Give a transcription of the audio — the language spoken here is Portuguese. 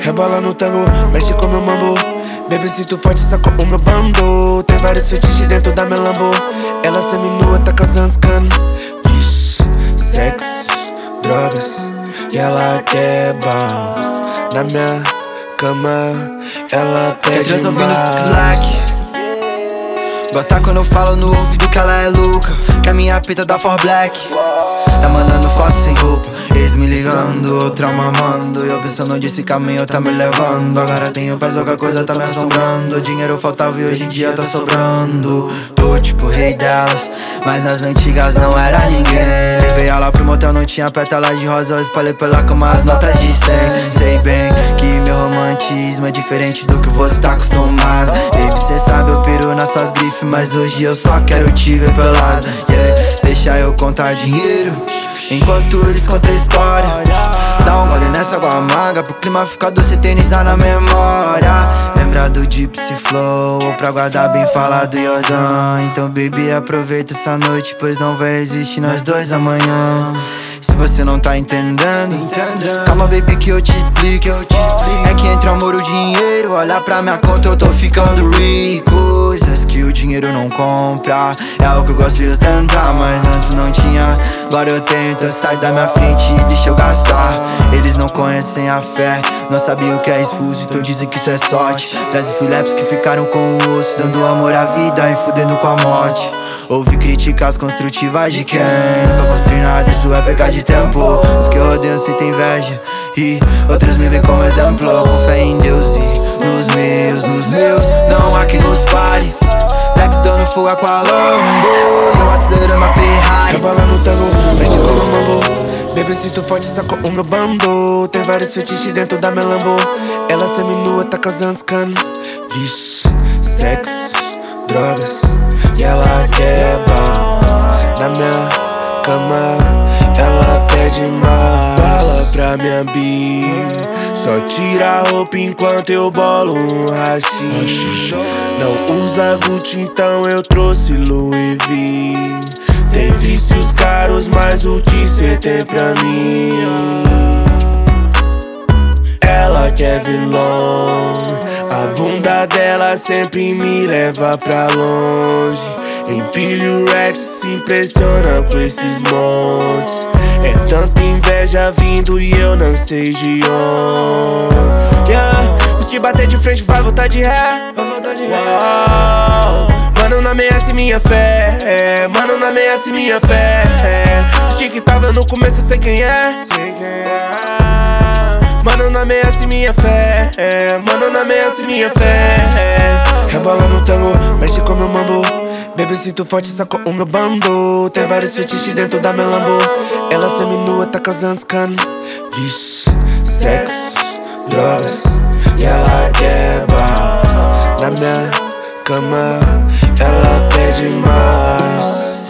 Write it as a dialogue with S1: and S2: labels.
S1: Rebola no tango, mexe com meu mambo. Baby, sinto forte, sacou o meu bando. Tem vários fetiches dentro da minha Lambo. Ela seminua, tá causando escândalo. Vixe, sexo, drogas. E ela quer bounce. Na minha cama, ela pede mais.
S2: ouvindo Slack. Gosta quando eu falo no ouvido que ela é louca, que a minha pita dá for black. Tá mandando foto sem roupa, eles me ligando, outra mamando. Eu pensando onde esse caminho tá me levando. Agora tenho paz, qualquer coisa tá me assombrando. Dinheiro faltava e hoje em dia tá sobrando. Tô tipo rei delas, mas nas antigas não era ninguém. Levei ela pro motel, não tinha pétala de rosa. Eu espalhei pela cama as notas de 100. Sei bem que meu romantismo é diferente do que você tá acostumado. Baby, cê sabe, eu piro nessas grifes, mas hoje eu só quero te ver pelado. Yeah, deixa eu contar dinheiro enquanto eles contam a história. Dá um gole nessa água amarga pro clima ficar doce, eternizar na memória. Lembra do Gypsy Flow, ou pra guardar bem falado Jordan. Então baby, aproveita essa noite, pois não vai existir nós dois amanhã. Se você não tá entendendo, calma baby que eu te explico. É que entre o amor e o dinheiro, olha pra minha conta, eu tô ficando rico. Coisas que o dinheiro não compra, é algo que eu gosto de ostentar, mas antes não tinha, agora eu tenho. Então sai da minha frente e deixa eu gastar. Eles não conhecem a fé, não sabiam o que é esforço, então dizem que isso é sorte. Trazem filepes que ficaram com o osso, dando amor à vida e fudendo com a morte. Ouvi críticas construtivas de quem nunca construiu nada, isso é perca de tempo. Os que odeiam sentem inveja e outros me veem como exemplo. Com fé em Deus e nos meus, não há quem nos pare. Flex dando fuga com a Lambo, eu acelerando a Ferrari.
S1: Rebola no tango, mexe com meu mambo. Baby, sinto forte, sacou o meu bando. Tem vários fetiches dentro da minha Lambo. Ela seminua, tá causando escândalo. Vixe, sexo, drogas. E ela quer bounce. Na minha cama, ela pede mais. Fala pra minha bi, só tira a roupa enquanto eu bolo um hashi. Não usa Gucci, então eu trouxe Louis V. Tem vícios caros, mas o que cê tem pra mim? Ela quer vilão, a bunda dela sempre me leva pra longe. Empilho o Rex, se impressiona com esses montes. É tanta inveja vindo e eu não sei de onde. Os que bater de frente vai voltar de ré. Uau. Mano, não ameace minha fé. Mano, não ameace minha fé. Os que tava no começo, eu sei quem é. Mano, não ameace minha fé. Mano, não ameace minha fé. Rebola no tango, mexe com meu mambo. Baby, sinto forte, sacou o meu bando. Tem vários fetiches dentro da minha Lambo. Ela seminua, tá causando escândalo. Vixe, sexo, drogas. E ela quer bounce. Na minha cama, ela pede mais.